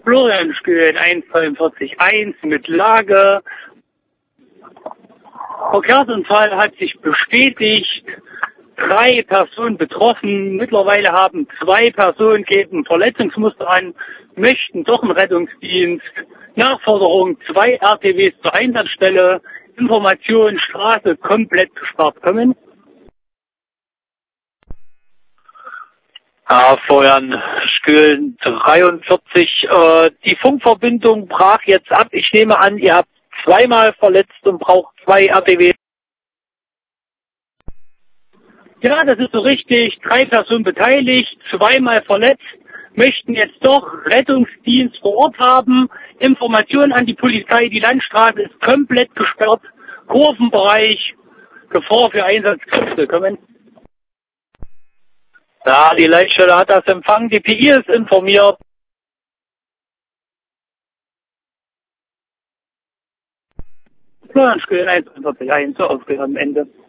Florianskühn 143.1 mit Lage. Verkehrsunfall hat sich bestätigt. 3 Personen betroffen. Mittlerweile haben 2 Personen geben Verletzungsmuster an, möchten doch einen Rettungsdienst. Nachforderung 2 RTWs zur Einsatzstelle. Information, Straße komplett gesperrt. Kommen. Florianskühn 43. Die Funkverbindung brach jetzt ab. Ich nehme an, ihr habt 2-mal verletzt und braucht 2 RTW. Ja, das ist so richtig. 3 Personen beteiligt, 2-mal verletzt, möchten jetzt doch Rettungsdienst vor Ort haben. Informationen an die Polizei, die Landstraße ist komplett gesperrt. Kurvenbereich, Gefahr für Einsatzkräfte. Kommen. Ja, die Leitstelle hat das empfangen. Die PI ist informiert. Florianskühn 141, so aufgehört am Ende.